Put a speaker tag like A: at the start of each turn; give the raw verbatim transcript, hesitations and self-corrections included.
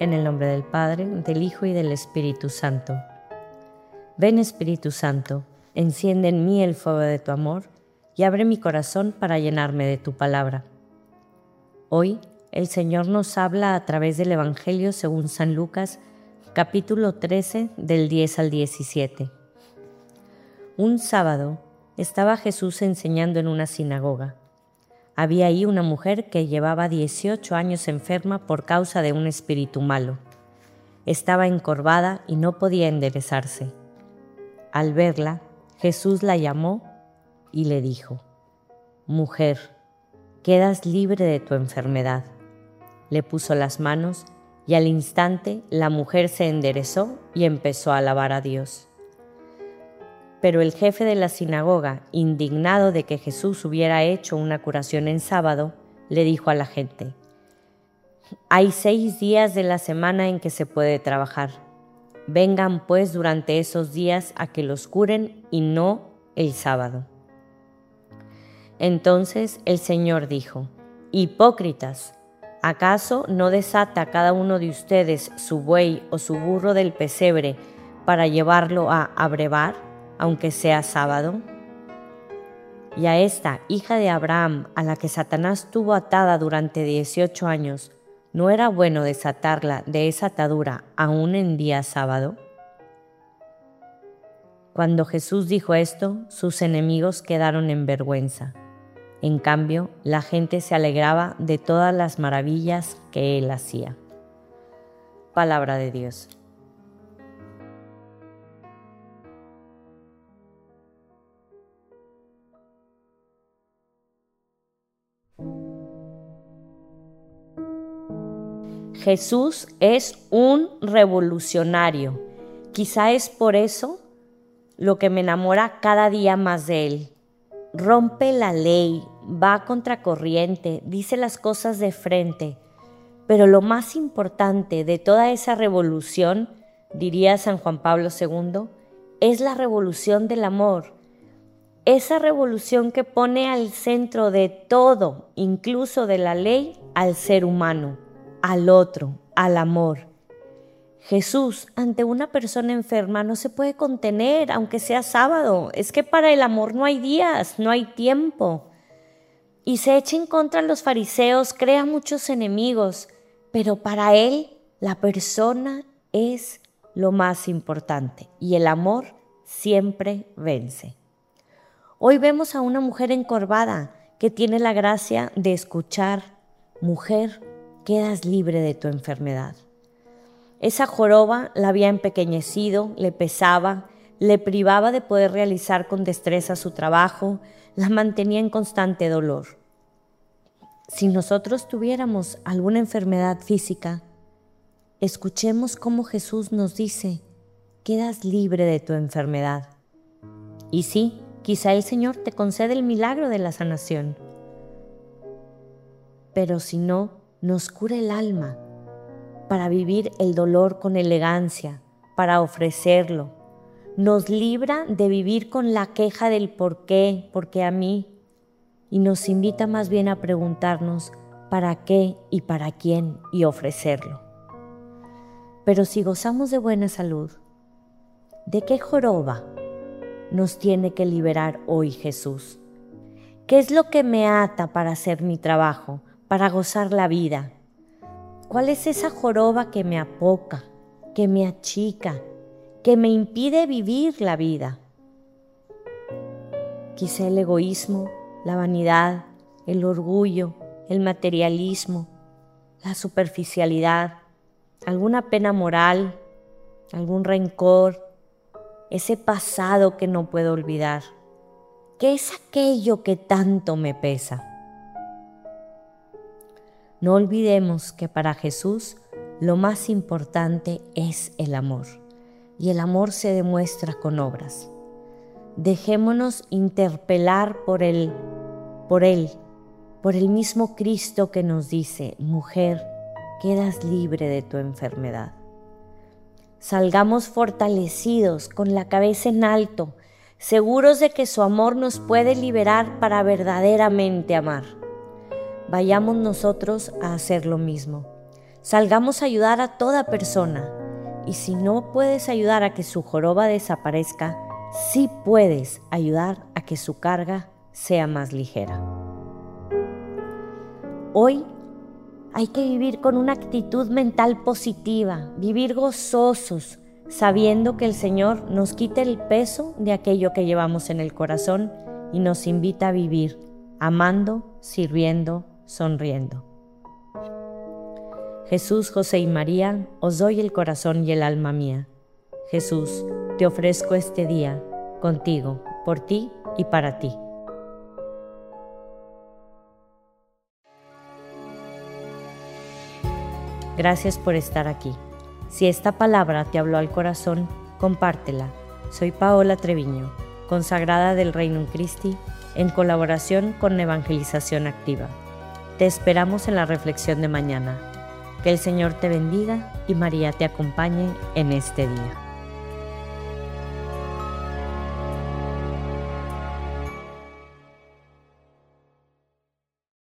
A: En el nombre del Padre, del Hijo y del Espíritu Santo. Ven, Espíritu Santo, enciende en mí el fuego de tu amor y abre mi corazón para llenarme de tu palabra. Hoy el Señor nos habla a través del Evangelio según San Lucas, capítulo trece, del diez al diecisiete. Un sábado estaba Jesús enseñando en una sinagoga. Había ahí una mujer que llevaba dieciocho años enferma por causa de un espíritu malo. Estaba encorvada y no podía enderezarse. Al verla, Jesús la llamó y le dijo: «Mujer, quedas libre de tu enfermedad». Le puso las manos y al instante la mujer se enderezó y empezó a alabar a Dios. Pero el jefe de la sinagoga, indignado de que Jesús hubiera hecho una curación en sábado, le dijo a la gente: «Hay seis días de la semana en que se puede trabajar. Vengan pues durante esos días a que los curen y no el sábado». Entonces el Señor dijo: «Hipócritas, ¿acaso no desata cada uno de ustedes su buey o su burro del pesebre para llevarlo a abrevar, aunque sea sábado? Y a esta hija de Abraham, a la que Satanás tuvo atada durante dieciocho años, ¿no era bueno desatarla de esa atadura aún en día sábado?». Cuando Jesús dijo esto, sus enemigos quedaron en vergüenza. En cambio, la gente se alegraba de todas las maravillas que él hacía. Palabra de Dios. Jesús es un revolucionario. Quizá es por eso lo que me enamora cada día más de él. Rompe la ley, va a contracorriente, dice las cosas de frente. Pero lo más importante de toda esa revolución, diría San Juan Pablo segundo, es la revolución del amor. Esa revolución que pone al centro de todo, incluso de la ley, al ser humano, al otro, al amor. Jesús, ante una persona enferma, no se puede contener, aunque sea sábado. Es que para el amor no hay días, no hay tiempo. Y se echa en contra a los fariseos, crea muchos enemigos, pero para él la persona es lo más importante y el amor siempre vence. Hoy vemos a una mujer encorvada que tiene la gracia de escuchar: «Mujer, quedas libre de tu enfermedad». Esa joroba la había empequeñecido, le pesaba, le privaba de poder realizar con destreza su trabajo, la mantenía en constante dolor. Si nosotros tuviéramos alguna enfermedad física, escuchemos cómo Jesús nos dice: «Quedas libre de tu enfermedad». Y sí, quizá el Señor te concede el milagro de la sanación. Pero si no, nos cura el alma, para vivir el dolor con elegancia, para ofrecerlo. Nos libra de vivir con la queja del por qué, por qué a mí, y nos invita más bien a preguntarnos para qué y para quién y ofrecerlo. Pero si gozamos de buena salud, ¿de qué joroba nos tiene que liberar hoy Jesús? ¿Qué es lo que me ata para hacer mi trabajo, para gozar la vida? ¿Cuál es esa joroba que me apoca, que me achica, que me impide vivir la vida? Quizá el egoísmo, la vanidad, el orgullo, el materialismo, la superficialidad, alguna pena moral, algún rencor, ese pasado que no puedo olvidar. ¿Qué es aquello que tanto me pesa? No olvidemos que para Jesús lo más importante es el amor, y el amor se demuestra con obras. Dejémonos interpelar por Él, por Él, por el mismo Cristo que nos dice: «Mujer, quedas libre de tu enfermedad». Salgamos fortalecidos, con la cabeza en alto, seguros de que su amor nos puede liberar para verdaderamente amar. Vayamos nosotros a hacer lo mismo. Salgamos a ayudar a toda persona. Y si no puedes ayudar a que su joroba desaparezca, sí puedes ayudar a que su carga sea más ligera. Hoy hay que vivir con una actitud mental positiva, vivir gozosos, sabiendo que el Señor nos quita el peso de aquello que llevamos en el corazón y nos invita a vivir, amando, sirviendo, sonriendo. Jesús, José y María, os doy el corazón y el alma mía. Jesús, te ofrezco este día, contigo, por ti y para ti. Gracias por estar aquí. Si esta palabra te habló al corazón, compártela. Soy Paola Treviño, consagrada del Reino Christi, en colaboración con Evangelización Activa. Te esperamos en la reflexión de mañana. Que el Señor te bendiga y María te acompañe en este día.